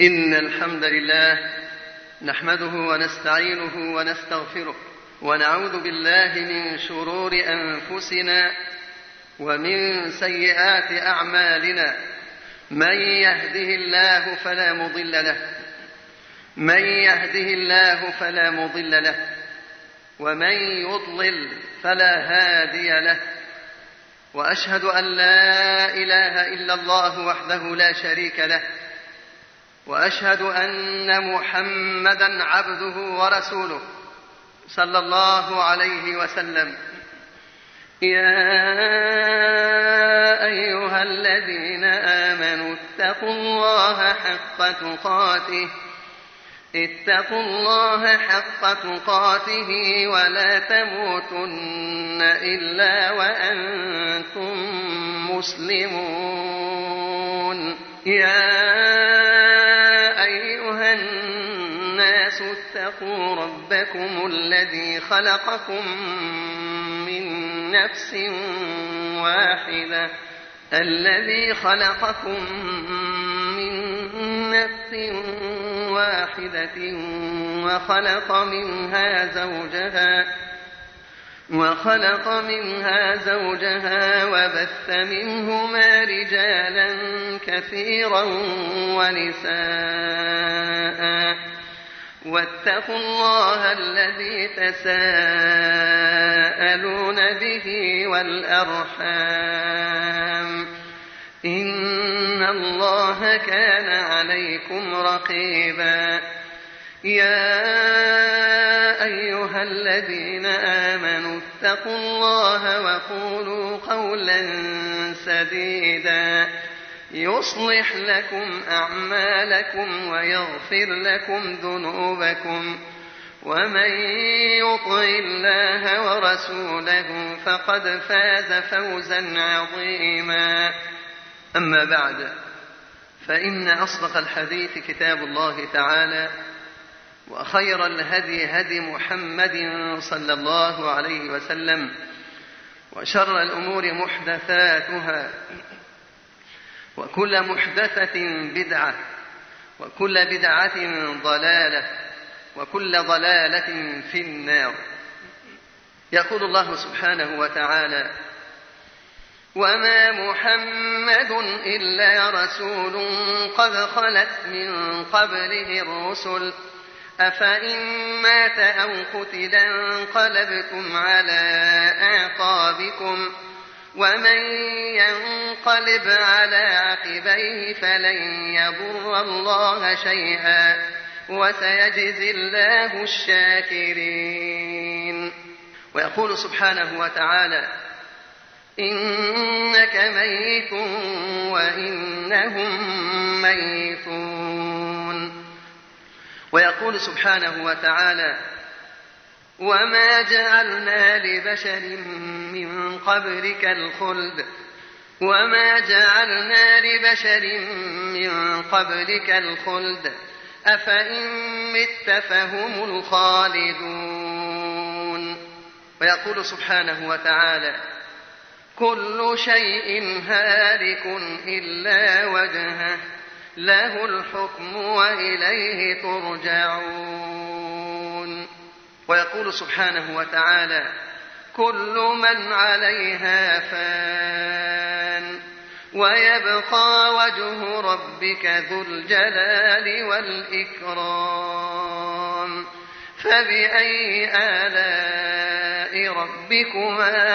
إن الحمد لله نحمده ونستعينه ونستغفره ونعوذ بالله من شرور أنفسنا ومن سيئات أعمالنا. من يهده الله فلا مضل له ومن يضلل فلا هادي له. وأشهد أن لا إله إلا الله وحده لا شريك له، وأشهد أن محمدا عبده ورسوله صلى الله عليه وسلم. يا أيها الذين آمنوا اتقوا الله حق تقاته ولا تموتن إلا وأنتم مسلمون. يا أيها الناس اتقوا ربكم الذي خلقكم من نفس واحدة وخلق منها زوجها وبث منهما رجالا كثيرا ونساء. واتقوا الله الذي تساءلون به والأرحام، إن الله كان عليكم رقيبا. يا أيها الذين آمنوا اتقوا الله وقولوا قولا سديدا يصلح لكم أعمالكم ويغفر لكم ذنوبكم، ومن يطع الله ورسوله فقد فاز فوزا عظيما. أما بعد، فإن أصدق الحديث كتاب الله تعالى، وخير الهدي هدي محمد صلى الله عليه وسلم، وشر الأمور محدثاتها، وكل محدثة بدعة، وكل بدعة ضلالة، وكل ضلالة في النار. يقول الله سبحانه وتعالى: وما محمد إلا رسول قد خلت من قبله الرسل أفإن مات أو قتل انقلبتم على أعقابكم ومن ينقلب على عقبيه فلن يضر الله شيئا وسيجزي الله الشاكرين. ويقول سبحانه وتعالى: إنك ميت وإنهم ميتون. ويقول سبحانه وتعالى: وما جعلنا لبشر من قبلك الخلد أفإن مت فهم الخالدون. ويقول سبحانه وتعالى: كل شيء هالك إلا وجهه له الحكم وإليه ترجعون. ويقول سبحانه وتعالى: كل من عليها فان ويبقى وجه ربك ذو الجلال والإكرام فبأي آلاء ربكما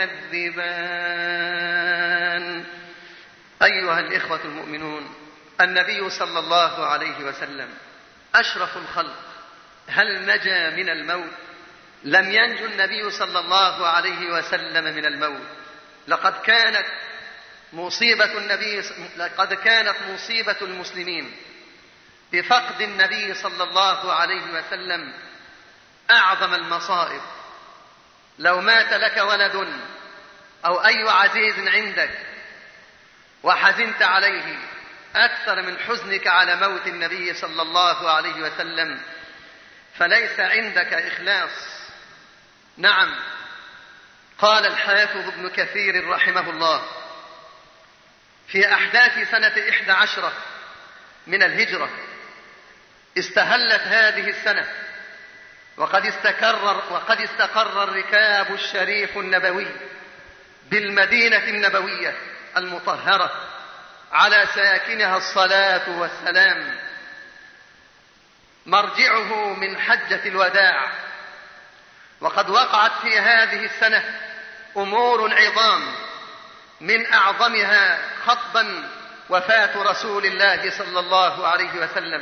تكذبان. أيها الإخوة المؤمنون، النبي صلى الله عليه وسلم أشرف الخلق، هل نجا من الموت؟ لم ينجو النبي صلى الله عليه وسلم من الموت. لقد كانت مصيبة المسلمين بفقد النبي صلى الله عليه وسلم أعظم المصائب. لو مات لك ولد أو أي عزيز عندك وحزنت عليه أكثر من حزنك على موت النبي صلى الله عليه وسلم فليس عندك إخلاص. نعم، قال الحافظ ابن كثير رحمه الله في أحداث سنة 11 من الهجرة استهلت هذه السنة، وقد استقر الركاب الشريف النبوي بالمدينة النبوية المطهرة على ساكنها الصلاة والسلام، مرجعه من حجة الوداع. وقد وقعت في هذه السنة أمور عظام، من أعظمها خطبا وفاة رسول الله صلى الله عليه وسلم.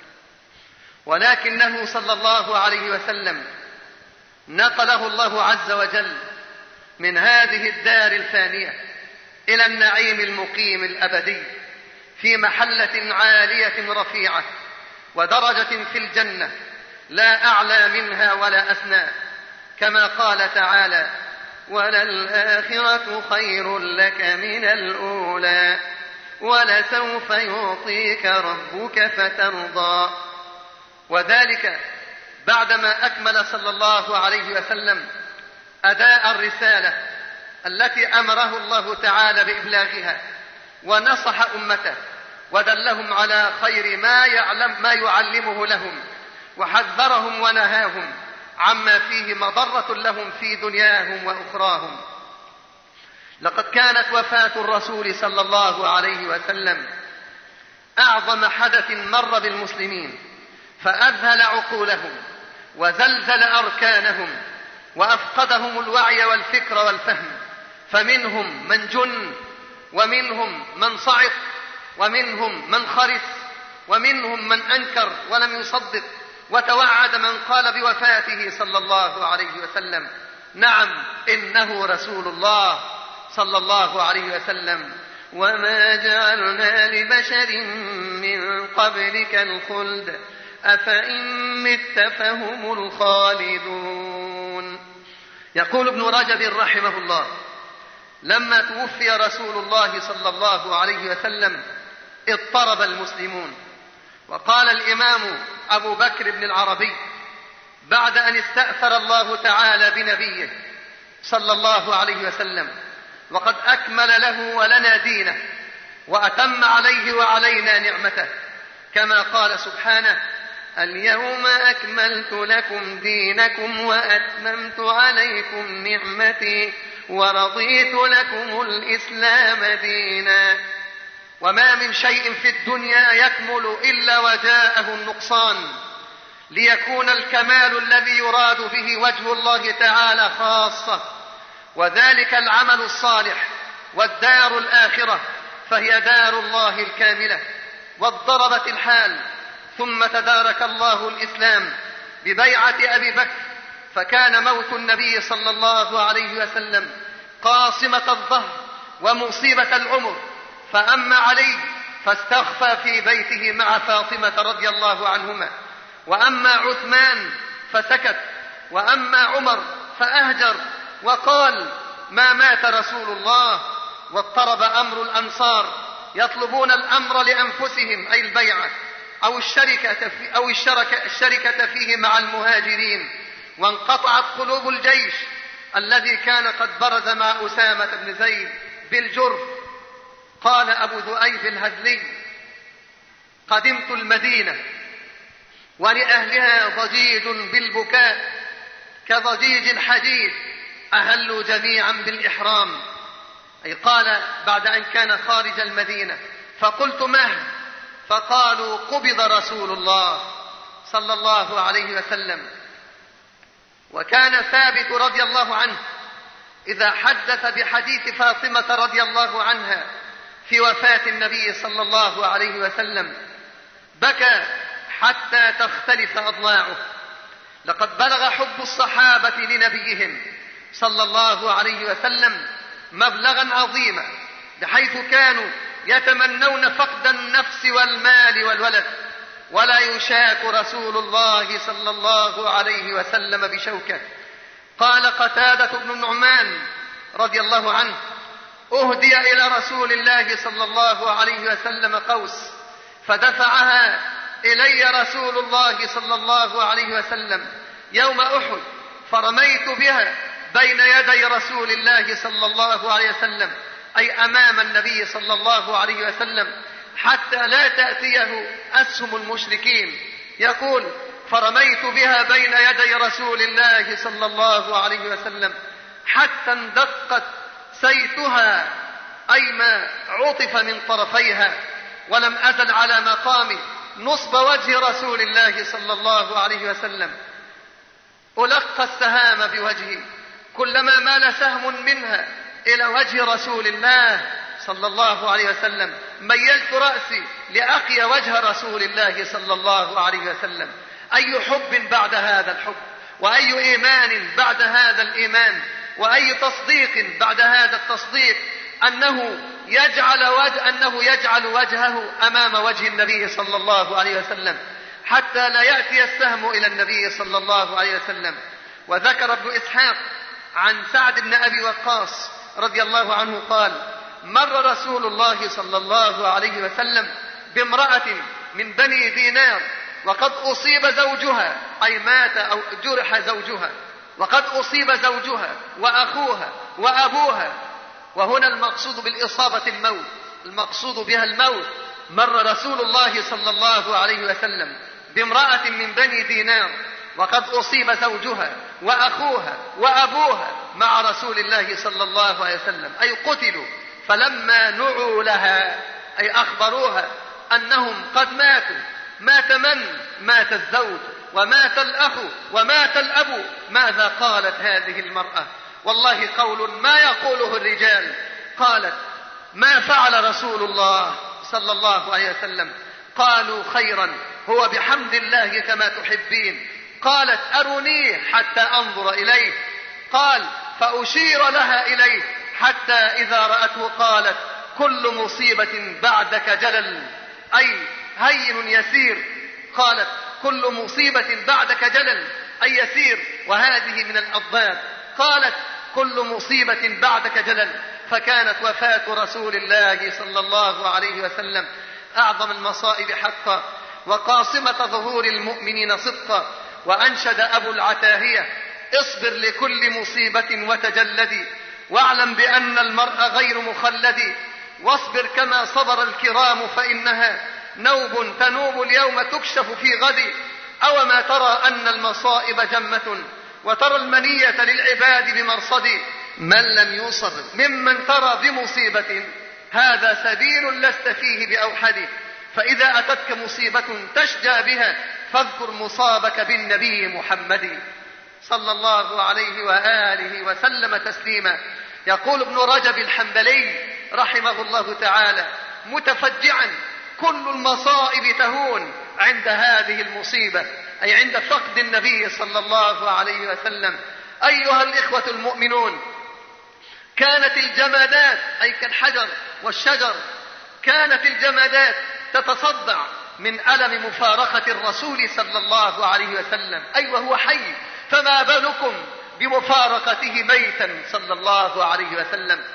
ولكنه صلى الله عليه وسلم نقله الله عز وجل من هذه الدار الفانية إلى النعيم المقيم الأبدي في محلة عالية رفيعة ودرجة في الجنة لا أعلى منها ولا أسنى، كما قال تعالى: وللآخرة خير لك من الأولى ولسوف يعطيك ربك فترضى. وذلك بعدما أكمل صلى الله عليه وسلم أداء الرسالة التي أمره الله تعالى بإبلاغها، ونصح أمته ودلهم على خير ما يعلمه لهم، وحذرهم ونهاهم عما فيه مضرة لهم في دنياهم وأخراهم. لقد كانت وفاة الرسول صلى الله عليه وسلم أعظم حدث مر بالمسلمين، فأذهل عقولهم وزلزل أركانهم وأفقدهم الوعي والفكر والفهم، فمنهم من جن، ومنهم من صعق، ومنهم من خرس، ومنهم من أنكر ولم يصدق وتوعد من قال بوفاته صلى الله عليه وسلم: نعم إنه رسول الله صلى الله عليه وسلم، وما جعلنا لبشر من قبلك الخلد أفإن مت فهم الخالدون. يقول ابن رجب رحمه الله: لما توفي رسول الله صلى الله عليه وسلم اضطرب المسلمون. وقال الإمام أبو بكر بن العربي بعد أن استأثر الله تعالى بنبيه صلى الله عليه وسلم، وقد أكمل له ولنا دينه وأتم عليه وعلينا نعمته، كما قال سبحانه: اليوم أكملت لكم دينكم وأتممت عليكم نعمتي ورضيت لكم الإسلام دينا. وما من شيء في الدنيا يكمل إلا وجاءه النقصان، ليكون الكمال الذي يراد به وجه الله تعالى خاصة، وذلك العمل الصالح والدار الآخرة، فهي دار الله الكاملة. واضطربت الحال، ثم تدارك الله الإسلام ببيعة أبي بكر، فكان موت النبي صلى الله عليه وسلم قاصمة الظهر ومصيبة العمر، فأما علي فاستخفى في بيته مع فاطمة رضي الله عنهما، وأما عثمان فسكت، وأما عمر فأهجر وقال: ما مات رسول الله. واضطرب أمر الأنصار يطلبون الأمر لأنفسهم، أي البيعة أو الشركة فيه مع المهاجرين، وانقطعت قلوب الجيش الذي كان قد برز مع أسامة بن زيد بالجرف. قال أبو ذؤيب الهذلي: قدمت المدينة ولأهلها ضجيج بالبكاء كضجيج الحديد، أهلوا جميعا بالإحرام. أي قال بعد أن كان خارج المدينة: فقلت: مهل؟ فقالوا: قبض رسول الله صلى الله عليه وسلم. وكان ثابت رضي الله عنه إذا حدث بحديث فاطمة رضي الله عنها في وفاة النبي صلى الله عليه وسلم بكى حتى تختلف أضلاعه. لقد بلغ حب الصحابة لنبيهم صلى الله عليه وسلم مبلغا عظيما، بحيث كانوا يتمنون فقد النفس والمال والولد، ولا يشاك رسول الله صلى الله عليه وسلم بشوكة. قال قتادة بن النعمان رضي الله عنه: أهدي إلى رسول الله صلى الله عليه وسلم قوس، فدفعها إلي رسول الله صلى الله عليه وسلم يوم أحد، فرميت بها بين يدي رسول الله صلى الله عليه وسلم، أي أمام النبي صلى الله عليه وسلم، حتى لا تأتيه أسهم المشركين. يقول: فرميت بها بين يدي رسول الله صلى الله عليه وسلم حتى اندقت سيتها، أي ما عطف من طرفيها، ولم أزل على مقامي نصب وجه رسول الله صلى الله عليه وسلم ألقى السهام بوجهي، كلما مال سهم منها إلى وجه رسول الله صلى الله عليه وسلم ميلت رأسي لأقي وجه رسول الله صلى الله عليه وسلم. أي حب بعد هذا الحب، وأي إيمان بعد هذا الإيمان، وأي تصديق بعد هذا التصديق، أنه يجعل وجهه أمام وجه النبي صلى الله عليه وسلم حتى لا يأتي السهم إلى النبي صلى الله عليه وسلم. وذكر ابن إسحاق عن سعد بن أبي وقاص رضي الله عنه قال: مر رسول الله صلى الله عليه وسلم بامرأة من بني دينار وقد أصيب زوجها، أي مات أو جرح زوجها، وقد أصيب زوجها وأخوها وأبوها. وهنا المقصود بالإصابة الموت، المقصود بها الموت. مر رسول الله صلى الله عليه وسلم بامرأة من بني دينار وقد أصيب زوجها وأخوها وأبوها مع رسول الله صلى الله عليه وسلم، أي قتلوا. فلما نعوا لها، أي أخبروها أنهم قد ماتوا، مات من؟ مات الزوج ومات الأخ ومات الأب. ماذا قالت هذه المرأة؟ والله قول ما يقوله الرجال. قالت: ما فعل رسول الله صلى الله عليه وسلم؟ قالوا: خيرا، هو بحمد الله كما تحبين. قالت: أرنيه حتى أنظر إليه. قال: فأشير لها إليه حتى إذا رأته قالت: كل مصيبة بعدك جلل، أي هين يسير. قالت: كل مصيبة بعدك جلل، أي يسير، وهذه من الأضداد. قالت: كل مصيبة بعدك جلل. فكانت وفاة رسول الله صلى الله عليه وسلم أعظم المصائب حقا وقاصمة ظهور المؤمنين صدقا. وأنشد أبو العتاهية: اصبر لكل مصيبة وتجلدي، واعلم بأن المرء غير مخلد، واصبر كما صبر الكرام فإنها نوب تنوب اليوم تكشف في غد. أو ما ترى أن المصائب جمة وترى المنية للعباد بمرصد. من لم يصب ممن ترى بمصيبة هذا سبيل لست فيه بأوحد. فإذا أتتك مصيبة تشجع بها فاذكر مصابك بالنبي محمد صلى الله عليه وآله وسلم تسليما. يقول ابن رجب الحنبلي رحمه الله تعالى متفجعا: كل المصائب تهون عند هذه المصيبة، أي عند فقد النبي صلى الله عليه وسلم. أيها الإخوة المؤمنون، كانت الجمادات، أي كالحجر والشجر، كانت الجمادات تتصدع من ألم مفارقة الرسول صلى الله عليه وسلم، أي وهو حي، فما بالكم بمفارقته ميتا صلى الله عليه وسلم.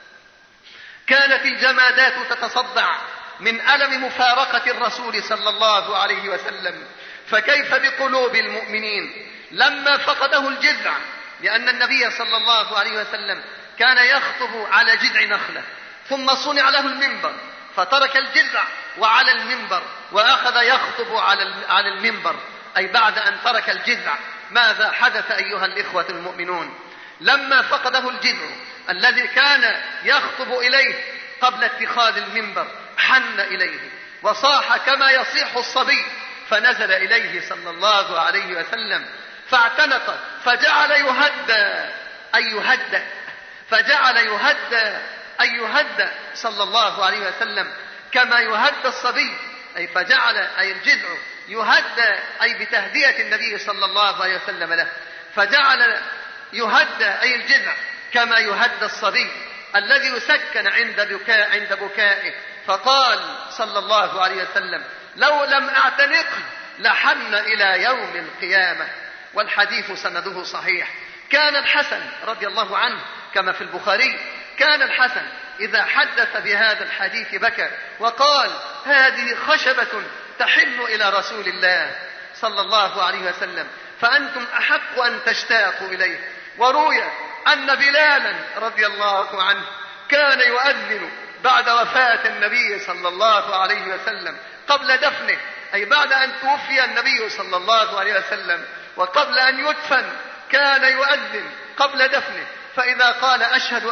كانت الجمادات تتصدع من ألم مفارقة الرسول صلى الله عليه وسلم، فكيف بقلوب المؤمنين لما فقده الجذع؟ لأن النبي صلى الله عليه وسلم كان يخطب على جذع نخلة، ثم صنع له المنبر، فترك الجذع وعلى المنبر وأخذ يخطب على المنبر، أي بعد أن ترك الجذع. ماذا حدث أيها الإخوة المؤمنون؟ لما فقده الجذع الذي كان يخطب إليه قبل اتخاذ المنبر حن إليه وصاح كما يصيح الصبي، فنزل إليه صلى الله عليه وسلم فاعتنق فجعل يهدى، أي يهدى، فجعل يهدى أي يهدى صلى الله عليه وسلم كما يهدى الصبي، أي فجعل أي الجذع يهدى، أي بتهدية النبي صلى الله عليه وسلم له، فجعل يهدى أي الجذع كما يهدى الصبي الذي يسكن عند بكائه. فقال صلى الله عليه وسلم: لو لم أعتنقه لحن إلى يوم القيامة. والحديث سنده صحيح. كان الحسن رضي الله عنه كما في البخاري، كان الحسن إذا حدث بهذا الحديث بكى وقال: هذه خشبة تحن إلى رسول الله صلى الله عليه وسلم، فأنتم أحق أن تشتاقوا إليه. وروي أن بلالا رضي الله عنه كان يؤذن بعد وفاة النبي صلى الله عليه وسلم، قبل دفنه، أي بعد أن توفي النبي صلى الله عليه وسلم وقبل أن يدفن، كان يؤذن قبل دفنه، فإذا قال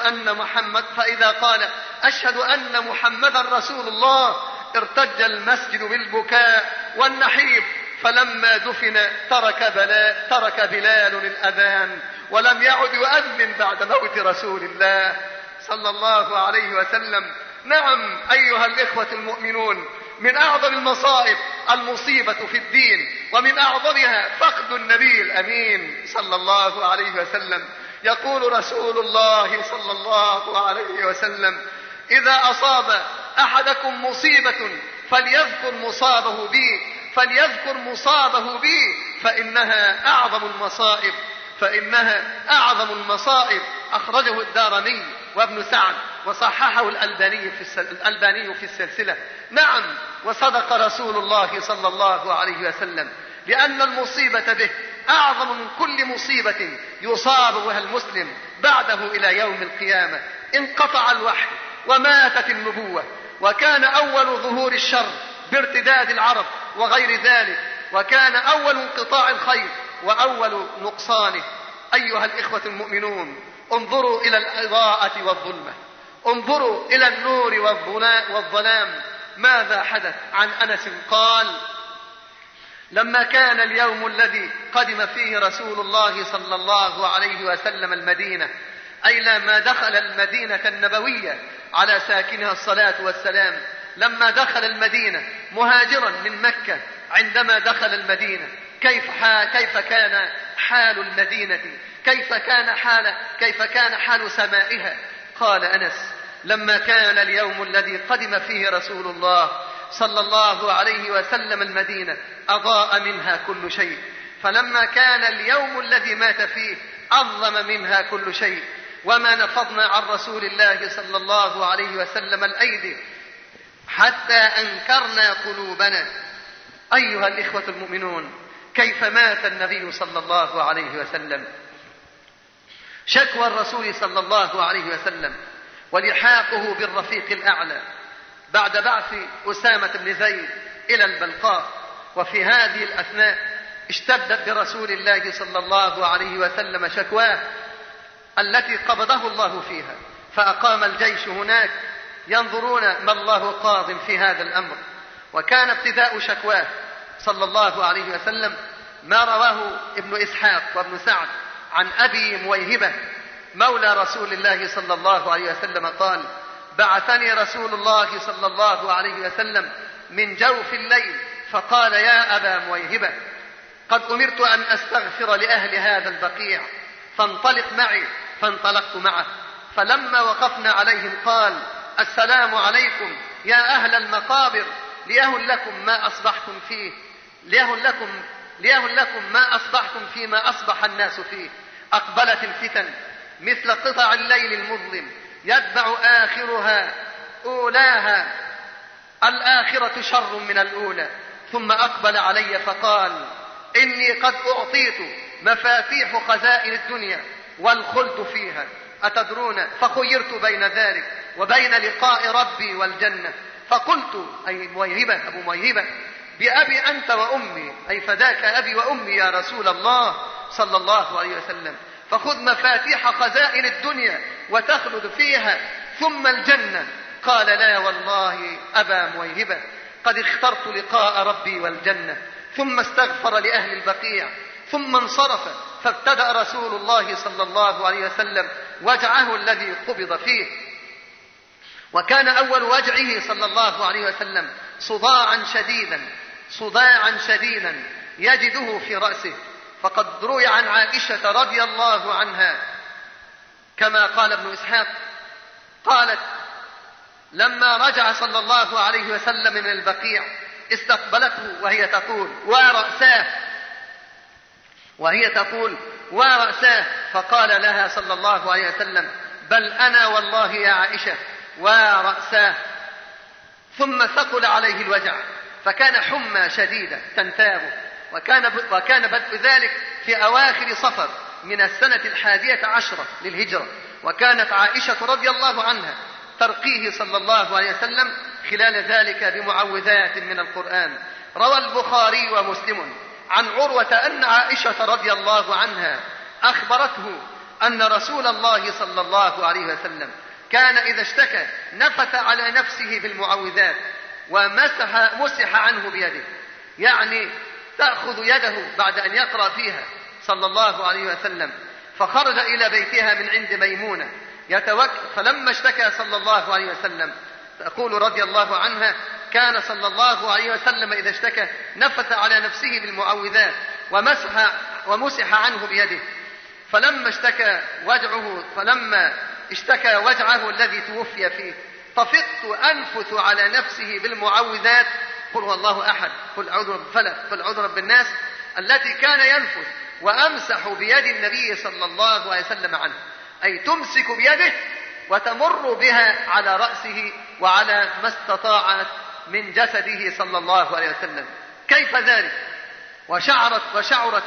أشهد أن محمدا رسول الله ارتج المسجد بالبكاء والنحيب. فلما دفن ترك بلال الأذان ولم يعد يؤذن بعد موت رسول الله صلى الله عليه وسلم. نعم أيها الإخوة المؤمنون، من أعظم المصائب المصيبة في الدين، ومن أعظمها فقد النبي الأمين صلى الله عليه وسلم. يقول رسول الله صلى الله عليه وسلم: إذا أصاب أحدكم مصيبة فليذكر مصابه بي فإنها أعظم المصائب. أخرجه الدارمي وابن سعد وصححه الألباني في السلسلة. نعم، وصدق رسول الله صلى الله عليه وسلم، لأن المصيبة به أعظم من كل مصيبة يصاب بها المسلم بعده إلى يوم القيامة. انقطع الوحي وماتت النبوة، وكان أول ظهور الشر بارتداد العرب وغير ذلك، وكان أول انقطاع الخير وأول نقصانه. أيها الإخوة المؤمنون، انظروا إلى الإضاءة والظلمة، انظروا إلى النور والظلام. ماذا حدث؟ عن أنس قال: لما كان اليوم الذي قدم فيه رسول الله صلى الله عليه وسلم المدينة، أي لما دخل المدينة النبوية على ساكنها الصلاة والسلام، لما دخل المدينة مهاجرا من مكة، عندما دخل المدينة كيف كان حال المدينة، كيف كان حال سمائها؟ قال أنس: لما كان اليوم الذي قدم فيه رسول الله صلى الله عليه وسلم المدينة أضاء منها كل شيء، فلما كان اليوم الذي مات فيه أظلم منها كل شيء، وما نفضنا عن رسول الله صلى الله عليه وسلم الأيدي حتى أنكرنا قلوبنا. أيها الإخوة المؤمنون، كيف مات النبي صلى الله عليه وسلم؟ شكوى الرسول صلى الله عليه وسلم ولحاقه بالرفيق الأعلى بعد بعث أسامة بن زيد إلى البلقاء، وفي هذه الأثناء اشتدت برسول الله صلى الله عليه وسلم شكواه التي قبضه الله فيها، فأقام الجيش هناك ينظرون ما الله قاض في هذا الأمر. وكان ابتداء شكواه صلى الله عليه وسلم ما رواه ابن إسحاق وابن سعد عن أبي مويهبة مولى رسول الله صلى الله عليه وسلم قال: بعثني رسول الله صلى الله عليه وسلم من جوف الليل فقال: يا أبا مويهبة، قد أمرت أن أستغفر لأهل هذا البقيع، فانطلق معي. فانطلقت معه، فلما وقفنا عليهم قال: السلام عليكم يا أهل المقابر، ليهن لكم ما أصبحتم فيه، ليهن لكم ما أصبحتم فيما أصبح الناس فيه. أقبلت الفتن مثل قطع الليل المظلم، يتبع آخرها أولاها، الآخرة شر من الأولى. ثم أقبل علي فقال: إني قد أعطيت مفاتيح خزائن الدنيا والخلد فيها، أتدرون؟ فخيرت بين ذلك وبين لقاء ربي والجنة. فقلت، أي مويهبة أبو مويهبة: بأبي أنت وأمي، أي فداك أبي وأمي يا رسول الله صلى الله عليه وسلم، فخذ مفاتيح خزائن الدنيا وتخلد فيها ثم الجنة. قال: لا والله أبا مويهبة، قد اخترت لقاء ربي والجنة. ثم استغفر لأهل البقيع ثم انصرف، فابتدأ رسول الله صلى الله عليه وسلم وجعه الذي قبض فيه، وكان أول وجعه صلى الله عليه وسلم صداعا شديدا يجده في رأسه. فقد روي عن عائشة رضي الله عنها كما قال ابن إسحاق قالت: لما رجع صلى الله عليه وسلم من البقيع استقبلته وهي تقول ورأساه، فقال لها صلى الله عليه وسلم: بل أنا والله يا عائشة ورأساه. ثم ثقل عليه الوجع، فكان حمى شديدة تنتابه، وكان بدء ذلك في أواخر صفر من السنة 11 للهجرة. وكانت عائشة رضي الله عنها ترقيه صلى الله عليه وسلم خلال ذلك بمعوذات من القرآن. روى البخاري ومسلم عن عروة أن عائشة رضي الله عنها أخبرته أن رسول الله صلى الله عليه وسلم كان إذا اشتكى نفث على نفسه بالمعوذات ومسح عنه بيده، يعني تأخذ يده بعد أن يقرأ فيها صلى الله عليه وسلم. فخرج إلى بيتها من عند ميمونة فلما اشتكى صلى الله عليه وسلم، تقول رضي الله عنها: كان صلى الله عليه وسلم إذا اشتكى نفث على نفسه بالمعوذات ومسح عنه بيده. فلما اشتكى وجعه الذي توفي فيه، طفقت أنفث على نفسه بالمعوذات: قل هو الله أحد، قل أعوذ برب الفلق، قل أعوذ برب الناس، التي كان ينفث، وأمسح بيد النبي صلى الله عليه وسلم عنه، أي تمسك بيده وتمر بها على رأسه وعلى ما استطاعت من جسده صلى الله عليه وسلم. كيف ذلك؟ وشعرت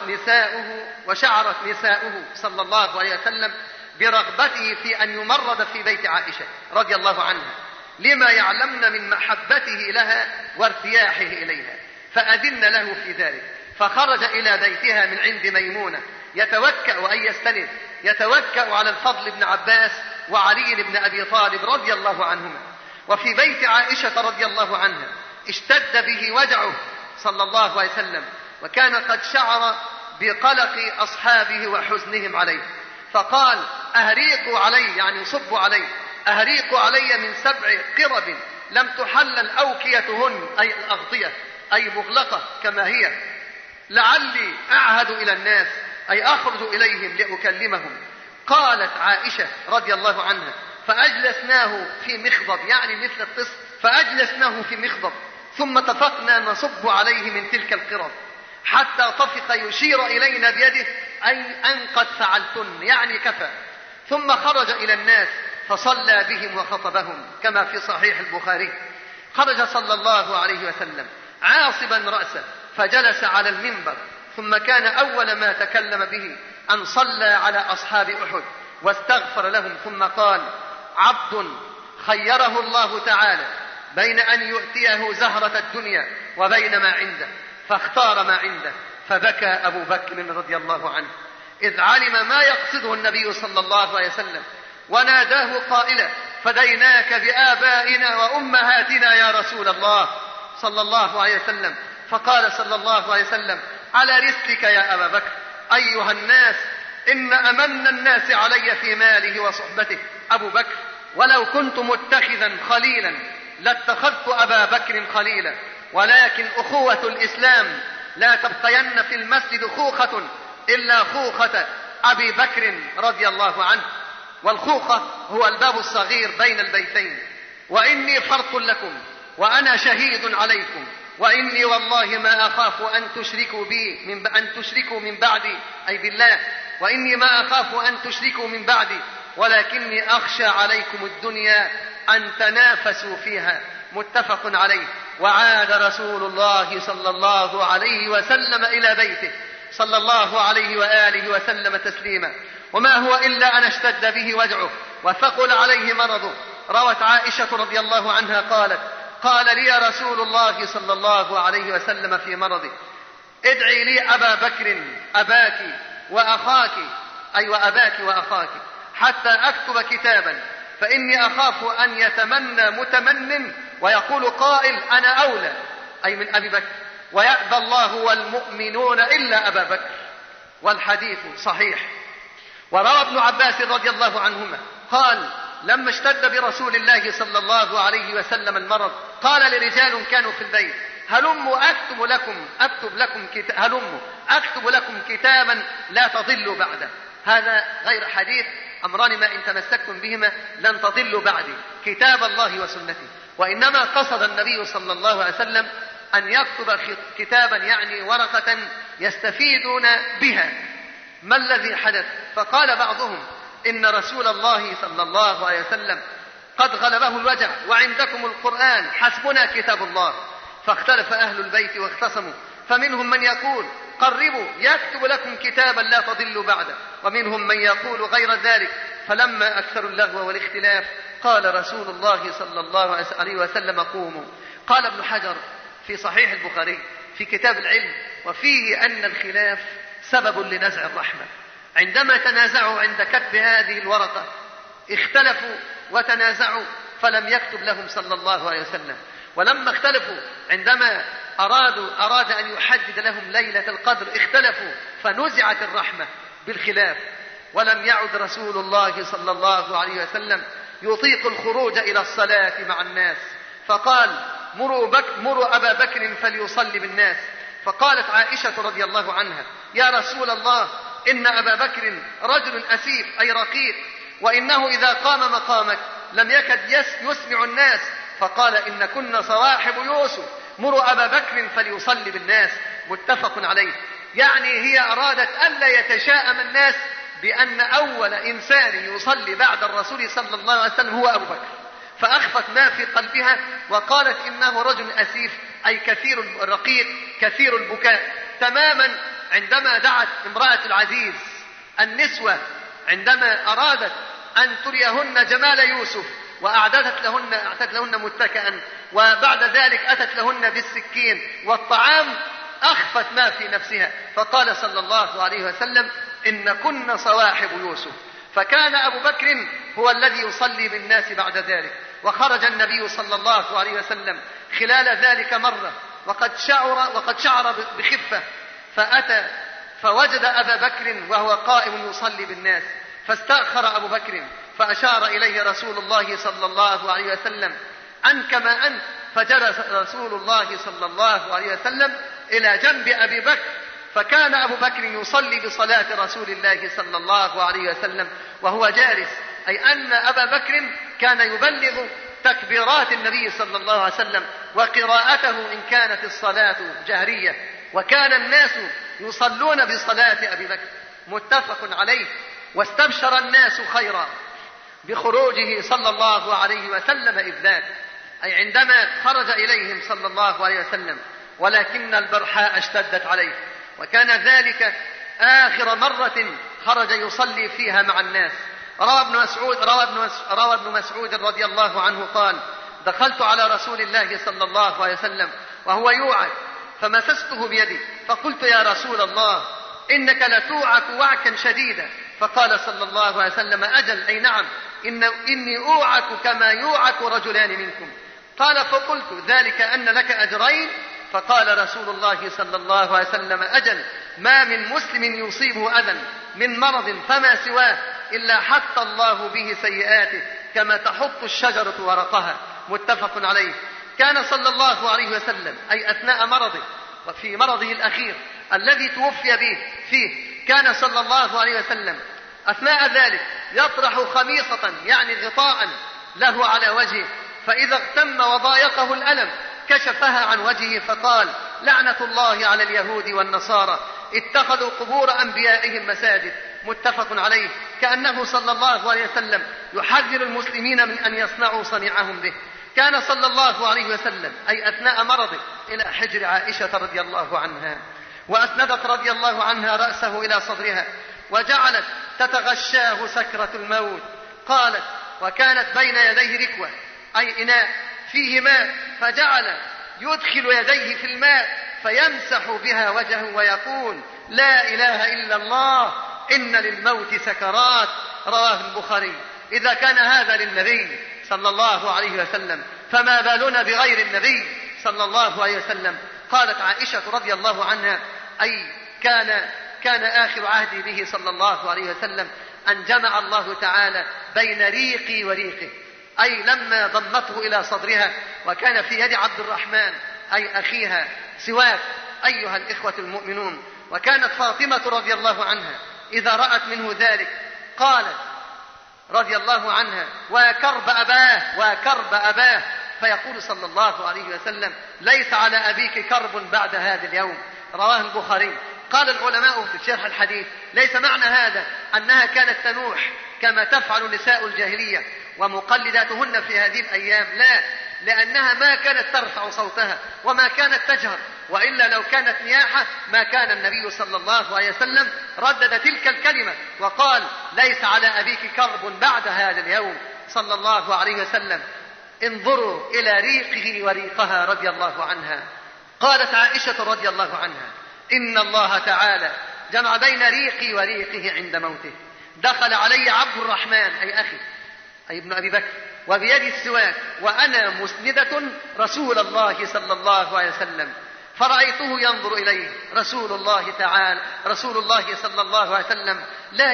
نساؤه صلى الله عليه وسلم برغبته في أن يمرض في بيت عائشة رضي الله عنها، لما يعلمن من محبته لها وارتياحه إليها، فأذن له في ذلك. فخرج إلى بيتها من عند ميمونة يتوكأ على الفضل بن عباس وعلي بن أبي طالب رضي الله عنهما. وفي بيت عائشة رضي الله عنها اشتد به وجعه صلى الله عليه وسلم، وكان قد شعر بقلق أصحابه وحزنهم عليه، فقال: أهريقوا علي، يعني صبوا علي، أهريقوا علي من 7 قرب لم تحلل أوكيتهن، أي الأغطية، أي مغلقة كما هي، لعلي أعهد إلى الناس، أي أخرج إليهم لأكلمهم. قالت عائشة رضي الله عنها: فأجلسناه في مخضب، يعني مثل الطست، فأجلسناه في مخضب، ثم اتفقنا نصب عليه من تلك القرب حتى طفق يشير إلينا بيده أن قد فعلتن، يعني كفى. ثم خرج إلى الناس فصلى بهم وخطبهم كما في صحيح البخاري. خرج صلى الله عليه وسلم عاصبا رأسه فجلس على المنبر، ثم كان أول ما تكلم به أن صلى على أصحاب أحد واستغفر لهم، ثم قال: عبد خيره الله تعالى بين أن يؤتيه زهرة الدنيا وبين ما عنده، فاختار ما عنده. فبكى أبو بكر رضي الله عنه إذ علم ما يقصده النبي صلى الله عليه وسلم، وناداه قائلا: فديناك بآبائنا وأمهاتنا يا رسول الله صلى الله عليه وسلم. فقال صلى الله عليه وسلم: على رسلك يا أبا بكر، أيها الناس، إن أمن الناس علي في ماله وصحبته أبو بكر، ولو كنت متخذا خليلا لاتخذت أبا بكر خليلا، ولكن أخوة الإسلام لا تبقين في المسجد خوخة إلا خوخة أبي بكر رضي الله عنه، والخوخة هو الباب الصغير بين البيتين. وإني فرط لكم وأنا شهيد عليكم، وإني والله ما أخاف أن تشركوا من بعدي، أي بالله، وإني ما أخاف أن تشركوا من بعدي، ولكني أخشى عليكم الدنيا أن تنافسوا فيها. متفق عليه. وعاد رسول الله صلى الله عليه وسلم إلى بيته صلى الله عليه وآله وسلم تسليما، وما هو إلا أن اشتد به وجعه وثقل عليه مرضه. روت عائشة رضي الله عنها قالت: قال لي رسول الله صلى الله عليه وسلم في مرضه: ادعي لي أبا بكر أباك وأخاك، أي وأباك وأخاك، حتى أكتب كتابا، فإني أخاف أن يتمنى متمن ويقول قائل: أنا أولى، أي من أبي بكر، ويأبى الله والمؤمنون إلا أبا بكر. والحديث صحيح. وروى ابن عباس رضي الله عنهما قال: لما اشتد برسول الله صلى الله عليه وسلم المرض، قال لرجال كانوا في البيت: هلموا أكتب لكم كتابا لا تضلوا بعده. هذا غير حديث: أمران ما إن تمسكتم بهما لن تضلوا بعدي، كتاب الله وسنتي. وإنما قصد النبي صلى الله عليه وسلم أن يكتب كتابا، يعني ورقة يستفيدون بها. ما الذي حدث؟ فقال بعضهم: إن رسول الله صلى الله عليه وسلم قد غلبه الوجع وعندكم القرآن، حسبنا كتاب الله. فاختلف أهل البيت واختصموا، فمنهم من يقول: قربوا يكتب لكم كتابا لا تضلوا بعده، ومنهم من يقول غير ذلك. فلما أكثروا اللغو والاختلاف قال رسول الله صلى الله عليه وسلم قوموا. قال ابن حجر في صحيح البخاري في كتاب العلم: وفيه أن الخلاف سبب لنزع الرحمة. عندما تنازعوا عند كتب هذه الورقة اختلفوا وتنازعوا فلم يكتب لهم صلى الله عليه وسلم. ولما اختلفوا عندما أراد أن يحدد لهم ليلة القدر اختلفوا فنزعت الرحمة بالخلاف. ولم يعد رسول الله صلى الله عليه وسلم يطيق الخروج إلى الصلاة مع الناس، فقال: مروا أبا بكر فليصلي بالناس. فقالت عائشة رضي الله عنها: يا رسول الله، إن أبا بكر رجل أسيف أي رقيق، وإنه إذا قام مقامك لم يكد يسمع الناس. فقال: إن كنا صواحب يوسف، مروا أبا بكر فليصلي بالناس. متفق عليه. يعني هي أرادت ألا يتشاءم الناس بأن أول إنسان يصلي بعد الرسول صلى الله عليه وسلم هو أبو بكر، فأخفت ما في قلبها وقالت إنه رجل أسيف أي كثير الرقيق كثير البكاء. تماما عندما دعت امرأة العزيز النسوة عندما أرادت أن تريهن جمال يوسف وأعددت لهن متكئا، وبعد ذلك أتت لهن بالسكين والطعام، أخفت ما في نفسها، فقال صلى الله عليه وسلم: إن كن صواحب يوسف. فكان أبو بكر هو الذي يصلي بالناس بعد ذلك. وخرج النبي صلى الله عليه وسلم خلال ذلك مرة وقد شعر بخفة، فأتى فوجد أبا بكر وهو قائم يصلي بالناس، فاستأخر أبو بكر فأشار إليه رسول الله صلى الله عليه وسلم: أنك ما أنت. فجلس رسول الله صلى الله عليه وسلم إلى جنب أبي بكر، فكان أبو بكر يصلي بصلاة رسول الله صلى الله عليه وسلم وهو جالس، أي أن أبا بكر كان يبلغ تكبيرات النبي صلى الله عليه وسلم وقراءته إن كانت الصلاة جهرية، وكان الناس يصلون بصلاة أبي بكر. متفق عليه. واستبشر الناس خيرا بخروجه صلى الله عليه وسلم إذ ذاك، أي عندما خرج إليهم صلى الله عليه وسلم، ولكن البرحاء اشتدت عليه، وكان ذلك آخر مرة خرج يصلي فيها مع الناس. روى ابن مسعود رضي الله عنه قال: دخلت على رسول الله صلى الله عليه وسلم وهو يوعك، فمسسته بيدي فقلت: يا رسول الله، إنك لتوعك وعكا شديدا. فقال صلى الله عليه وسلم: أجل، أي نعم، إني أوعك كما يوعك رجلان منكم. قال: فقلت: ذلك أن لك أجرين؟ فقال رسول الله صلى الله عليه وسلم: أجل، ما من مسلم يصيبه أذى من مرض فما سواه إلا حط الله به سيئاته كما تحط الشجرة ورقها. متفق عليه. كان صلى الله عليه وسلم أي أثناء مرضه وفي مرضه الأخير الذي توفي فيه كان صلى الله عليه وسلم أثناء ذلك يطرح خميصة يعني غطاء له على وجهه، فإذا اغتم وضايقه الألم كشفها عن وجهه فقال: لعنة الله على اليهود والنصارى اتخذوا قبور أنبيائهم مساجد. متفق عليه. كأنه صلى الله عليه وسلم يحذر المسلمين من أن يصنعوا صنيعهم به. كان صلى الله عليه وسلم أي أثناء مرضه إلى حجر عائشة رضي الله عنها، وأسندت رضي الله عنها رأسه إلى صدرها وجعلت تتغشاه سكرة الموت. قالت: وكانت بين يديه ركوة أي إناء فيه ماء، فجعل يدخل يديه في الماء فيمسح بها وجهه ويقول: لا إله إلا الله، إن للموت سكرات. رواه البخاري. إذا كان هذا للنبي صلى الله عليه وسلم فما بالنا بغير النبي صلى الله عليه وسلم. قالت عائشة رضي الله عنها: أي كان آخر عهدي به صلى الله عليه وسلم أن جمع الله تعالى بين ريقي وريقه، أي لما ضمته إلى صدرها وكان في يد عبد الرحمن أي أخيها سواك. أيها الإخوة المؤمنون، وكانت فاطمة رضي الله عنها إذا رأت منه ذلك قالت رضي الله عنها: وكرب أباه. فيقول صلى الله عليه وسلم: ليس على أبيك كرب بعد هذا اليوم. رواه البخاري. قال العلماء في شرح الحديث: ليس معنى هذا أنها كانت تنوح كما تفعل نساء الجاهلية ومقلداتهن في هذه الأيام، لا، لأنها ما كانت ترفع صوتها وما كانت تجهر، وإلا لو كانت نياحة ما كان النبي صلى الله عليه وسلم ردد تلك الكلمة وقال: ليس على أبيك كرب بعد هذا اليوم. صلى الله عليه وسلم. انظروا إلى ريقه وريقها رضي الله عنها. قالت عائشة رضي الله عنها: إن الله تعالى جمع بين ريقي وريقه عند موته. دخل علي عبد الرحمن أي أخي أي ابن أبي بكر وبيدي السواك وأنا مسندة رسول الله صلى الله عليه وسلم، فرأيته ينظر إليه رسول الله صلى الله عليه وسلم لا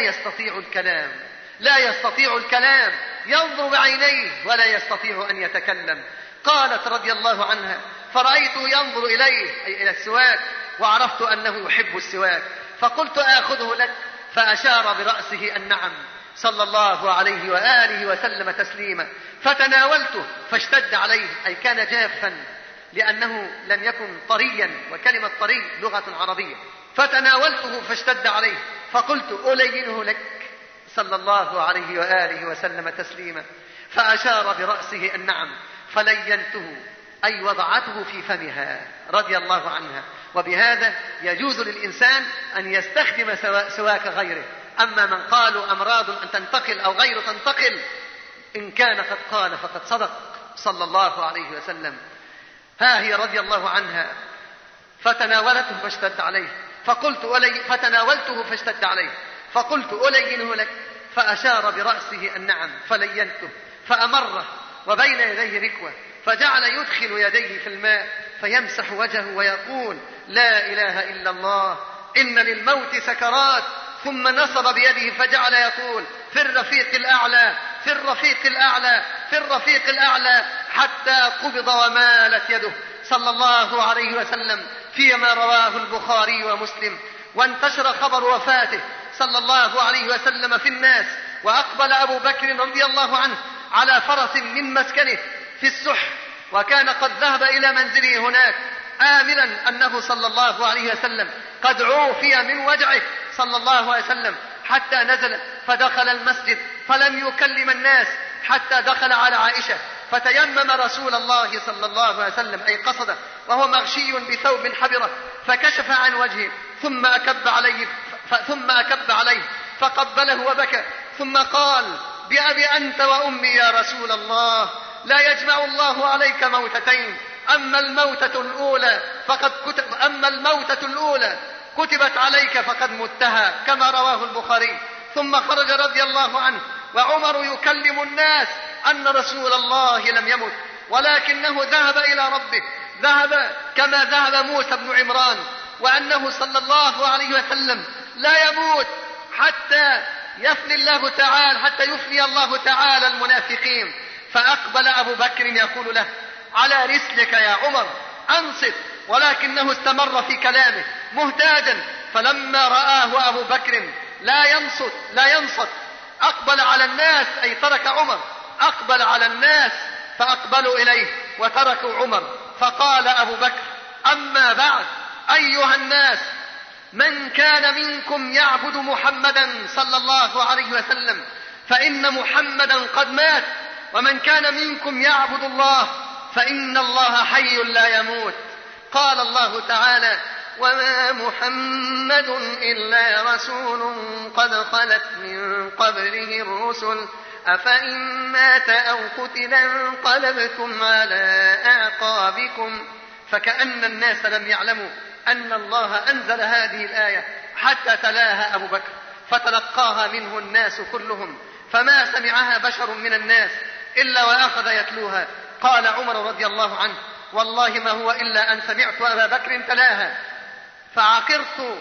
يستطيع الكلام، ينظر بعينيه ولا يستطيع أن يتكلم. قالت رضي الله عنها: فرأيته ينظر إليه أي إلى السواك وعرفت أنه يحب السواك، فقلت آخذه لك، فأشار برأسه النعم صلى الله عليه وآله وسلم تسليما. فتناولته فاشتد عليه أي كان جافا لأنه لم يكن طريا، وكلمة طري لغة عربية. فتناولته فاشتد عليه فقلت ألينه لك صلى الله عليه وآله وسلم تسليما. فأشار برأسه النعم فلينته أي وضعته في فمها رضي الله عنها. وبهذا يجوز للإنسان أن يستخدم سواك غيره. أما من قالوا أمراض أن تنتقل أو غير تنتقل، إن كان قد قال فقد صدق صلى الله عليه وسلم. ها هي رضي الله عنها فتناولته فاشتد عليه فتناولته فاشتد عليه فقلت ألينه لك، فأشار برأسه النعم فلينته، فأمره وبين يديه ركوة، فجعل يدخل يديه في الماء فيمسح وجهه ويقول: لا إله إلا الله، إن للموت سكرات. ثم نصب بيده فجعل يقول: في الرفيق الأعلى، في الرفيق الأعلى، في الرفيق الأعلى، حتى قبض ومالت يده صلى الله عليه وسلم، فيما رواه البخاري ومسلم. وانتشر خبر وفاته صلى الله عليه وسلم في الناس، وأقبل أبو بكر رضي الله عنه على فرس من مسكنه في السح، وكان قد ذهب إلى منزله هناك آملا أنه صلى الله عليه وسلم قد عوفي من وجعه صلى الله عليه وسلم، حتى نزل فدخل المسجد فلم يكلم الناس حتى دخل على عائشة، فتيمم رسول الله صلى الله عليه وسلم أي قصده وهو مغشي بثوب حبرة، فكشف عن وجهه ثم أكب عليه فقبله وبكى، ثم قال: بأبي أنت وأمي يا رسول الله، لا يجمع الله عليك موتتين، أما الموتة الأولى كتبت عليك فقد متها، كما رواه البخاري. ثم خرج رضي الله عنه وعمر يكلم الناس أن رسول الله لم يمت، ولكنه ذهب إلى ربه، ذهب كما ذهب موسى بن عمران، وأنه صلى الله عليه وسلم لا يموت حتى يفني الله تعالى المنافقين. فأقبل أبو بكر يقول له: على رسلك يا عمر، أنصت، ولكنه استمر في كلامه مهتاجا. فلما رآه أبو بكر لا ينصت أقبل على الناس أي ترك عمر، أقبل على الناس فأقبلوا إليه وتركوا عمر. فقال أبو بكر: أما بعد أيها الناس، من كان منكم يعبد محمدا صلى الله عليه وسلم فإن محمدا قد مات، ومن كان منكم يعبد الله فإن الله حي لا يموت. قال الله تعالى: وما محمد إلا رسول قد خلت من قبله الرسل أفإن مات أو قتل انقلبتم على أعقابكم. فكأن الناس لم يعلموا أن الله أنزل هذه الآية حتى تلاها أبو بكر، فتلقاها منه الناس كلهم، فما سمعها بشر من الناس إلا وأخذ يتلوها. قال عمر رضي الله عنه: والله ما هو إلا أن سمعت أبا بكر تلاها فعقرت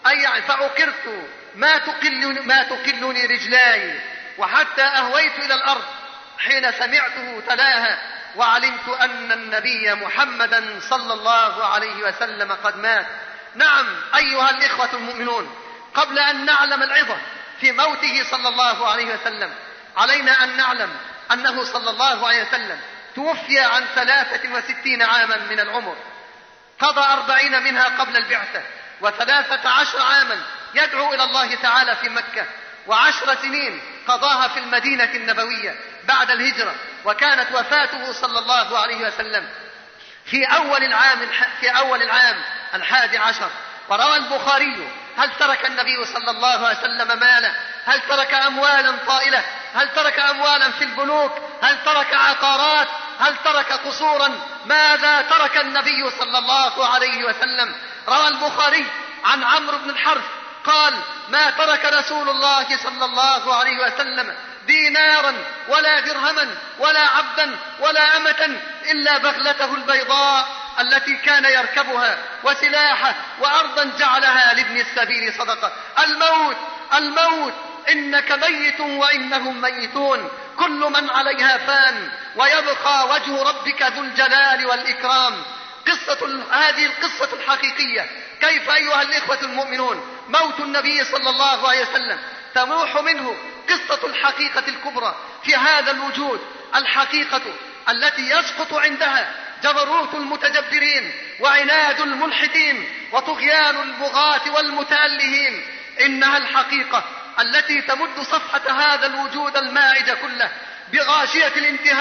ما تقلني رجلاي، وحتى أهويت إلى الأرض حين سمعته تلاها، وعلمت أن النبي محمدا صلى الله عليه وسلم قد مات. نعم أيها الإخوة المؤمنون، قبل أن نعلم العظة في موته صلى الله عليه وسلم، علينا أن نعلم أنه صلى الله عليه وسلم توفي عن 63 عاما من العمر، قضى 40 منها قبل البعثة، و13 عاما يدعو إلى الله تعالى في مكة، و10 سنين قضاها في المدينة النبوية بعد الهجرة، وكانت وفاته صلى الله عليه وسلم في أول العام 11. وروى البخاري: هل ترك النبي صلى الله عليه وسلم مالا؟ هل ترك أموالا طائلة؟ هل ترك أموالا في البنوك؟ هل ترك عقارات؟ هل ترك قصورا؟ ماذا ترك النبي صلى الله عليه وسلم؟ روى البخاري عن عمرو بن الحرث قال: ما ترك رسول الله صلى الله عليه وسلم دينارا ولا درهما ولا عبدا ولا أمة إلا بغلته البيضاء التي كان يركبها وسلاحه وأرضا جعلها لابن السبيل صدقة. الموت إنك ميت وإنهم ميتون، كل من عليها فان ويبقى وجه ربك ذو الجلال والإكرام. هذه القصة الحقيقية. كيف أيها الإخوة المؤمنون موت النبي صلى الله عليه وسلم تنوح منه قصة الحقيقة الكبرى في هذا الوجود، الحقيقة التي يسقط عندها جبروت المتجبرين وعناد الملحدين وطغيان البغاة والمتألهين. إنها الحقيقة التي تمد صفحة هذا الوجود المائد كله بغاشية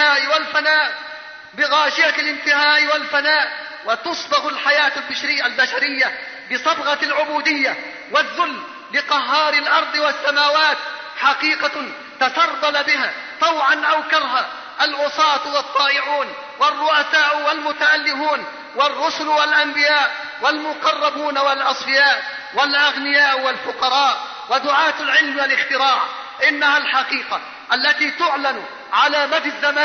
الانتهاء والفناء، وتصبغ الحياة البشرية بصبغة العبودية والذل لقهار الأرض والسماوات، حقيقة تسربل بها طوعا أو كرها العصاة والطائعون والرؤساء والمتألهون والرسل والأنبياء والمقربون والأصفياء والأغنياء والفقراء ودعاة العلم والاختراع. إنها الحقيقة التي تعلن على مدى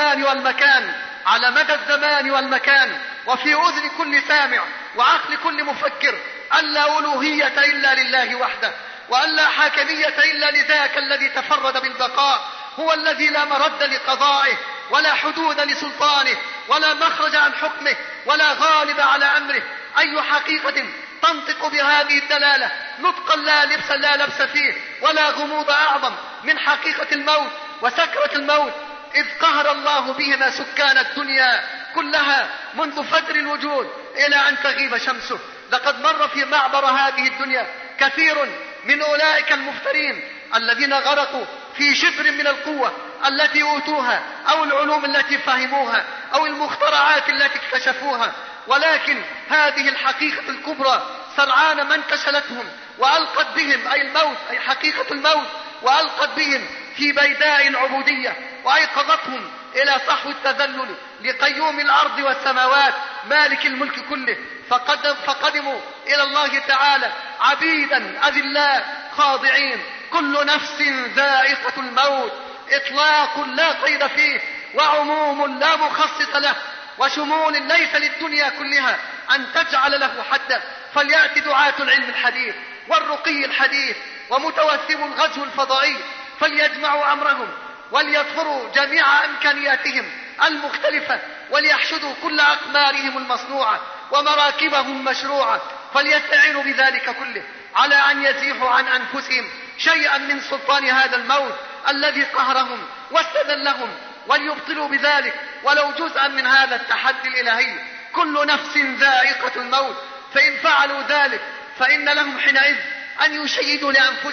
الزمان والمكان وفي أذن كل سامع وعقل كل مفكر أن لا ألوهية إلا لله وحده، وأن لا حاكمية إلا لذاك الذي تفرد بالبقاء، هو الذي لا مرد لقضائه ولا حدود لسلطانه ولا مخرج عن حكمه ولا غالب على أمره. أي حقيقة تنطق بهذه الدلالة نطقا لا لبس فيه ولا غموض أعظم من حقيقة الموت وسكرة الموت، إذ قهر الله بهما سكان الدنيا كلها منذ فجر الوجود إلى أن تغيب شمسه. لقد مر في معبر هذه الدنيا كثير من أولئك المفترين الذين غرقوا في شبر من القوة التي أوتوها أو العلوم التي فهموها أو المخترعات التي اكتشفوها، ولكن هذه الحقيقة الكبرى سرعان ما انتشلتهم وألقت بهم أي حقيقة الموت وألقت بهم في بيداء العبودية وأيقظتهم إلى صحو التذلل لقيوم الأرض والسماوات مالك الملك كله، فقدموا إلى الله تعالى عبيدا أذلاء خاضعين. كل نفس ذائقة الموت، إطلاق لا قيد فيه وعموم لا مخصص له وشمول ليس للدنيا كلها أن تجعل له حدا. فليأتي دعاة العلم الحديث والرقي الحديث ومتوثب الغزو الفضائي فليجمعوا أمرهم وليظفروا جميع إمكانياتهم المختلفة وليحشدوا كل أقمارهم المصنوعة ومراكبهم المشروعة، فليستعينوا بذلك كله على أن يزيحوا عن أنفسهم شيئا من سلطان هذا الموت الذي قهرهم واستذلهم، وليبطلوا بذلك ولو جزءا من هذا التحدي الإلهي. كل نفس ذائقة الموت، فإن فعلوا ذلك فإن لهم حينئذ أن يشيدوا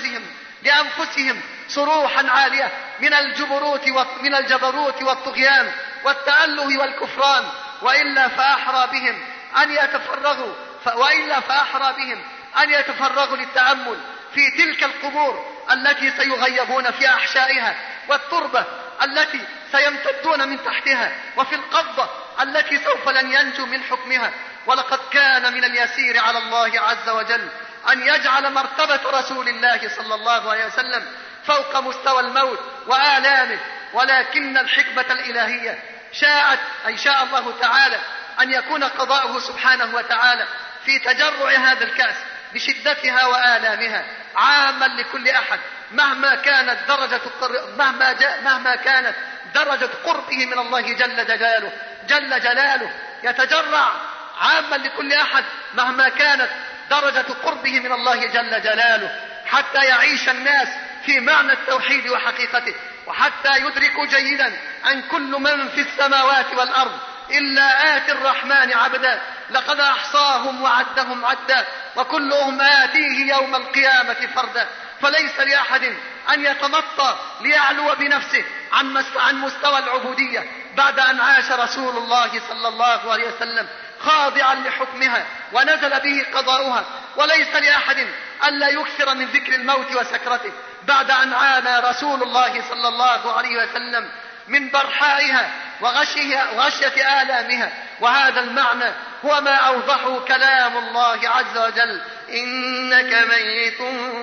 لأنفسهم صروحا عالية من الجبروت والطغيان والتأله والكفران، وإلا فأحرى بهم أن يتفرغوا للتأمل في تلك القبور التي سيغيبون في أحشائها، والتربة التي سيمتدون من تحتها، وفي القبضة التي سوف لن ينجو من حكمها. ولقد كان من اليسير على الله عز وجل أن يجعل مرتبة رسول الله صلى الله عليه وسلم فوق مستوى الموت وآلامه، ولكن الحكمة الإلهية شاء الله تعالى أن يكون قضاؤه سبحانه وتعالى في تجرع هذا الكأس بشدتها وآلامها عاما لكل أحد مهما كانت درجة قربه من الله جل جلاله يتجرع عاما لكل أحد مهما كانت درجة قربه من الله جل جلاله، حتى يعيش الناس في معنى التوحيد وحقيقته، وحتى يدركوا جيدا أن كل من في السماوات والأرض إلا آتي الرحمن عبدا، لقد أحصاهم وعدهم عدا، وكلهم آتيه يوم القيامة فردا. فليس لأحد أن يتمطى ليعلو بنفسه عن مستوى العبودية بعد أن عاش رسول الله صلى الله عليه وسلم خاضعا لحكمها ونزل به قضاؤها. وليس لأحد ألا يكثر من ذكر الموت وسكرته، بعد أن عانى رسول الله صلى الله عليه وسلم من برحائها وغشية آلامها. وهذا المعنى هو ما أوضحه كلام الله عز وجل: إنك ميت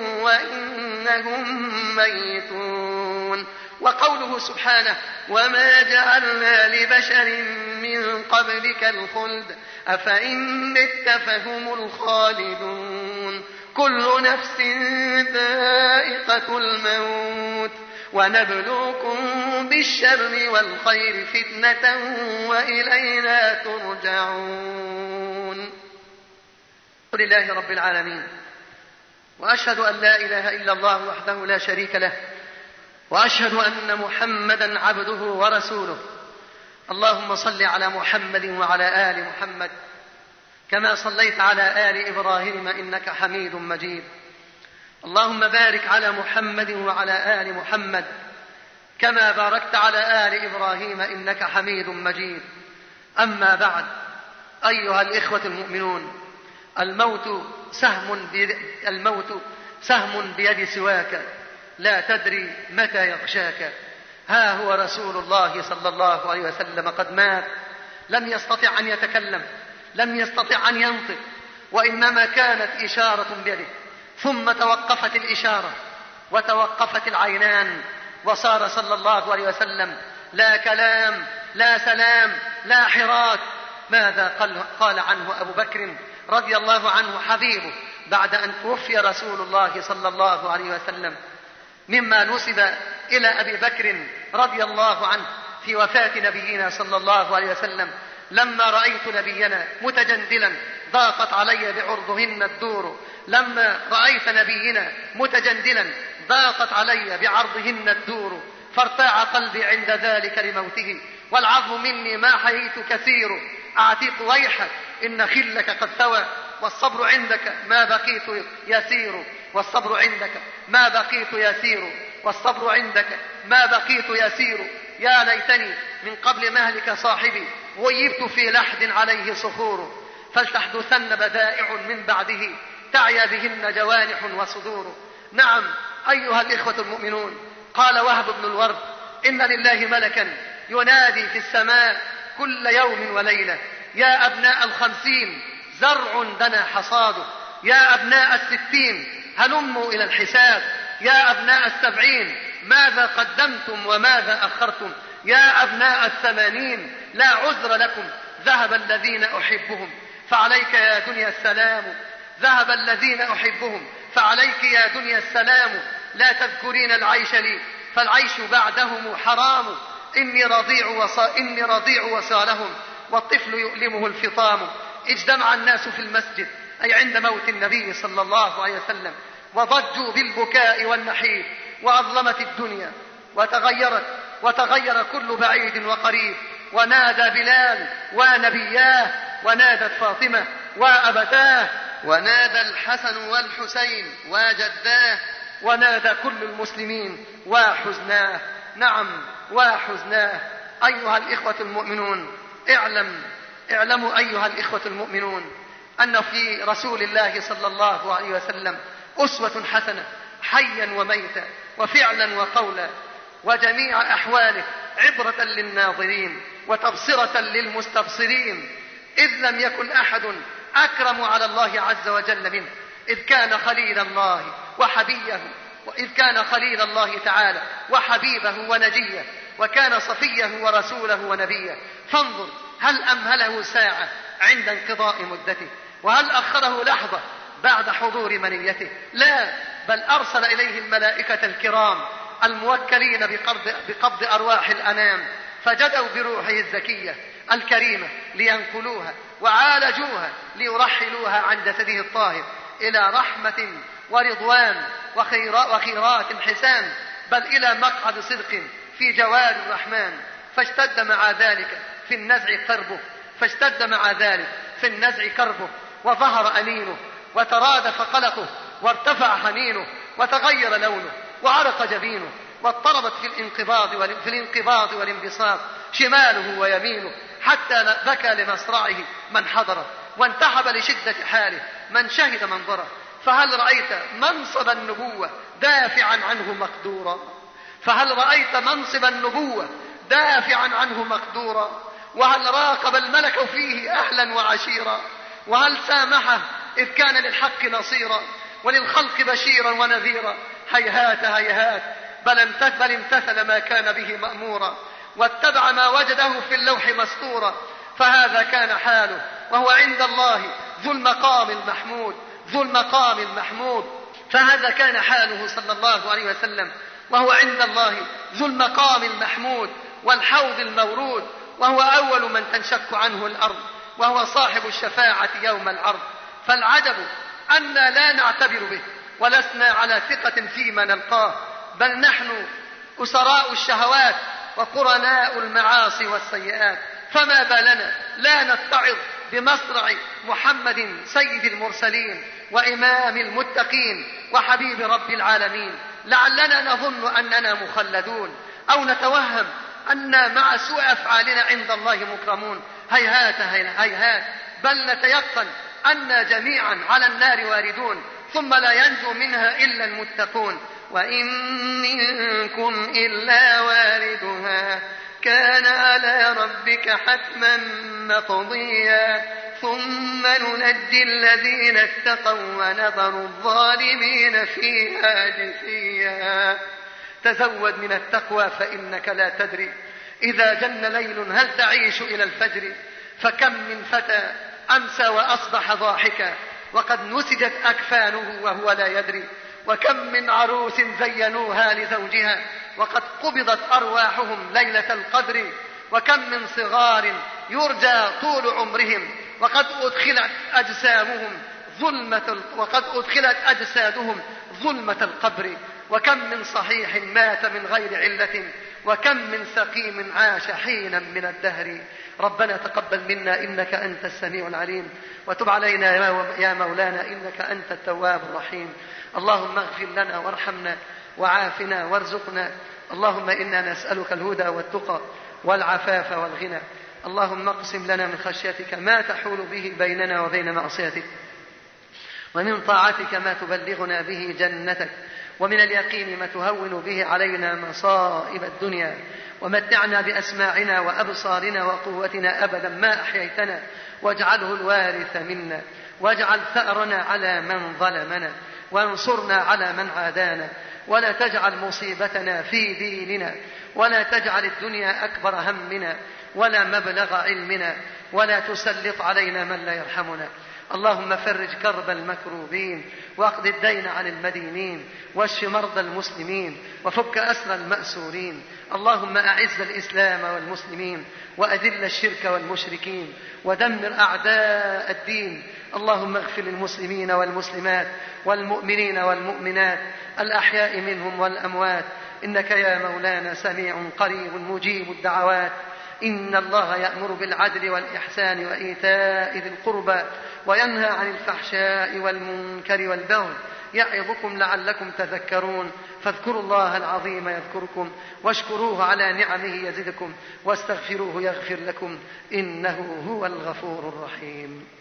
وإنهم ميتون. وقوله سبحانه: وما جعلنا لبشر من قبلك الخلد أفإن مت فهم الخالدون. كل نفس ذائقة الموت ونبلوكم بالشر والخير فتنة وإلينا ترجعون. لله رب العالمين، وأشهد أن لا إله إلا الله وحده لا شريك له، وأشهد أن محمدا عبده ورسوله. اللهم صل على محمد وعلى آل محمد كما صليت على آل إبراهيم إنك حميد مجيد. اللهم بارك على محمد وعلى آل محمد كما باركت على آل إبراهيم إنك حميد مجيد. أما بعد، أيها الإخوة المؤمنون، الموت سهم بيد سواك، لا تدري متى يغشاك. ها هو رسول الله صلى الله عليه وسلم قد مات، لم يستطع أن يتكلم، لم يستطع أن ينطق، وإنما كانت إشارة بيده، ثم توقفت الإشارة وتوقفت العينان، وصار صلى الله عليه وسلم لا كلام، لا سلام، لا حراك. ماذا قال عنه أبو بكر رضي الله عنه حبيبه بعد أن توفي رسول الله صلى الله عليه وسلم؟ مما نسب إلى أبي بكر رضي الله عنه في وفاة نبينا صلى الله عليه وسلم: لما رأيت نبينا متجندلا ضاقت علي بعرضهن الدور. لما رأيت نبينا متجندلا ضاقت علي بعرضهن الدور، فارتاع قلبي عند ذلك لموته، والعظم مني ما حييت كثير. أعتق ويحك إن خلك قد ثوى، والصبر عندك ما بقيت يسير، والصبر عندك ما بقيت يسير، والصبر عندك ما بقيت يسير. يا ليتني من قبل مهلك صاحبي غيبت في لحد عليه صخور، فلتحدثن بدائع من بعده تعيا بهن جوانح وصدور. نعم أيها الإخوة المؤمنون، قال وهب بن الورد: إن لله ملكا ينادي في السماء كل يوم وليلة: يا أبناء 50 زرع دنا حصاده، يا أبناء 60 هلموا إلى الحساب، يا أبناء 70 ماذا قدمتم وماذا أخرتم، يا أبناء 80 لا عذر لكم، ذهب الذين أحبهم فعليك يا دنيا السلام، ذهب الذين أحبهم فعليك يا دنيا السلام، لا تذكرين العيش لي فالعيش بعدهم حرام، إني رضيع وصالهم والطفل يؤلمه الفطام. اجتمع الناس في المسجد أي عند موت النبي صلى الله عليه وسلم، وضجوا بالبكاء والنحيب، وأظلمت الدنيا وتغير كل بعيد وقريب، ونادى بلال ونبياه، ونادت فاطمة وأبتاه، ونادى الحسن والحسين وجداه، ونادى كل المسلمين وحزناه. نعم وحزناه. أيها الإخوة المؤمنون، اعلموا أيها الإخوة المؤمنون أن في رسول الله صلى الله عليه وسلم أسوة حسنة حيا وميتا وفعلا وقولا، وجميع أحواله عبرة للناظرين وتبصرة للمستبصرين، إذ لم يكن أحد أكرم على الله عز وجل منه، إذ كان خليل الله وحبيه، وإذ كان خليل الله تعالى وحبيبه ونجيه، وكان صفيه ورسوله ونبيه. فانظر هل أمهله ساعة عند انقضاء مدته، وهل أخره لحظة بعد حضور منيته؟ لا، بل أرسل إليه الملائكة الكرام الموكلين بقبض أرواح الأنام، فجدوا بروحه الزكية الكريمة لينقلوها وعالجوها ليرحلوها عن جسده الطاهر إلى رحمة ورضوان وخيرات حسان، بل إلى مقعد صدق في جوار الرحمن. فاشتد مع ذلك في النزع كربه، وظهر أنينه، وترادف قلقه، وارتفع حنينه، وتغير لونه، وعرق جبينه، واضطربت في الانقباض والانبساط شماله ويمينه، حتى بكى لمصرعه من حضره، وانتحب لشدة حاله من شهد منظره. فهل رأيت منصب النبوة دافعا عنه مقدورا؟ فهل رأيت منصب النبوة دافعا عنه مقدورا؟ وهل راقب الملك فيه أهلا وعشيرا؟ وهل سامحه إذ كان للحق نصيرا وللخلق بشيرا ونذيرا؟ هيهات هيهات، بل امتثل ما كان به مأمورا، واتبع ما وجده في اللوح مسطورا. فهذا كان حاله وهو عند الله ذو المقام المحمود، ذو المقام المحمود. فهذا كان حاله صلى الله عليه وسلم وهو عند الله ذو المقام المحمود والحوض المورود، وهو أول من تنشق عنه الأرض، وهو صاحب الشفاعة يوم العرض. فالعجب أننا لا نعتبر به ولسنا على ثقة فيما نلقاه، بل نحن أسراء الشهوات وقرناء المعاصي والسيئات. فما بالنا لا نتعظ بمصرع محمد سيد المرسلين وإمام المتقين وحبيب رب العالمين؟ لعلنا نظن أننا مخلدون، أو نتوهم أن مع سوء أفعالنا عند الله مكرمون. هيهات هيهات، بل نتيقن أن جميعا على النار واردون، ثم لا ينجو منها إلا المتقون. وإن منكم إلا واردها كان على ربك حتما مقضيا ثم ننجي الذين اتقوا ونذر الظالمين فيها جثيا. تزود من التقوى فإنك لا تدري إذا جن ليل هل تعيش إلى الفجر. فكم من فتى أمسى وأصبح ضاحكا وقد نسجت أكفانه وهو لا يدري. وكم من عروس زينوها لزوجها وقد قبضت أرواحهم ليلة القدر. وكم من صغار يرجى طول عمرهم وقد أدخلت أجسادهم ظلمة القبر. وكم من صحيح مات من غير علة وكم من سقيم عاش حينا من الدهر. ربنا تقبل منا إنك أنت السميع العليم، وتب علينا يا مولانا إنك أنت التواب الرحيم. اللهم اغفر لنا وارحمنا وعافنا وارزقنا. اللهم إنا نسألك الهدى والتقى والعفاف والغنى. اللهم اقسم لنا من خشيتك ما تحول به بيننا وبين معصيتك، ومن طاعتك ما تبلغنا به جنتك، ومن اليقين ما تهون به علينا مصائب الدنيا. ومتعنا بأسماعنا وأبصارنا وقوتنا أبدا ما أحييتنا، واجعله الوارث منا، واجعل ثأرنا على من ظلمنا، وانصرنا على من عادانا، ولا تجعل مصيبتنا في ديننا، ولا تجعل الدنيا أكبر همنا ولا مبلغ علمنا، ولا تسلط علينا من لا يرحمنا. اللهم فرج كرب المكروبين، واقض الدين عن المدينين، واشف مرضى المسلمين، وفك أسر المأسورين. اللهم أعز الإسلام والمسلمين، وأذل الشرك والمشركين، ودمر أعداء الدين. اللهم اغفر للمسلمين والمسلمات والمؤمنين والمؤمنات الأحياء منهم والأموات، إنك يا مولانا سميع قريب مجيب الدعوات. إن الله يأمر بالعدل والإحسان وإيتاء ذي القربى وينهى عن الفحشاء والمنكر والبغي يعظكم لعلكم تذكرون. فاذكروا الله العظيم يذكركم، واشكروه على نعمه يزدكم، واستغفروه يغفر لكم، إنه هو الغفور الرحيم.